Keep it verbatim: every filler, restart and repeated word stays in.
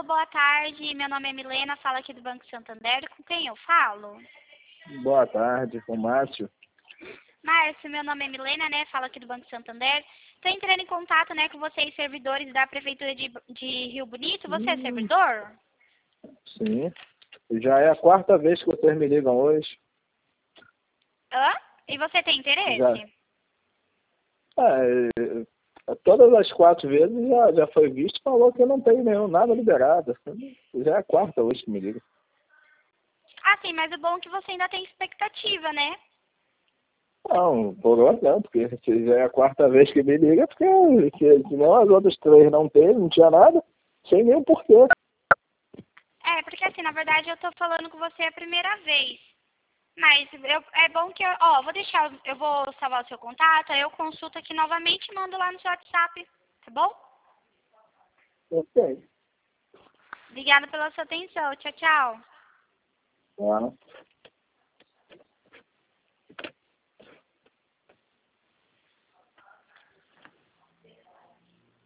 Alô, boa tarde. Meu nome é Milena, falo aqui do Banco Santander. Com quem eu falo? Boa tarde, com o Márcio. Márcio, meu nome é Milena, né? Falo aqui do Banco Santander. Estou entrando em contato, né, com vocês, servidores da Prefeitura de, de Rio Bonito. Você é Hum, servidor? sim. Já é a quarta vez que vocês me ligam hoje. Hã? E você tem Já. interesse? É, todas as quatro vezes já, já foi visto e falou que eu não tenho nenhum, nada liberado. Já é a quarta hoje que me liga. Ah, sim, mas o bom é que você ainda tem expectativa, né? Não, por hora não, porque se já é a quarta vez que me liga, porque que, que não as outras três não tem, não tinha nada, sem nenhum porquê. É, porque assim, na verdade eu tô falando com você a primeira vez. Mas eu, é bom que eu, ó, vou deixar, eu vou salvar o seu contato, aí eu consulto aqui novamente e mando lá no seu WhatsApp, tá bom? Ok. Obrigada pela sua atenção. Tchau, tchau. Tá.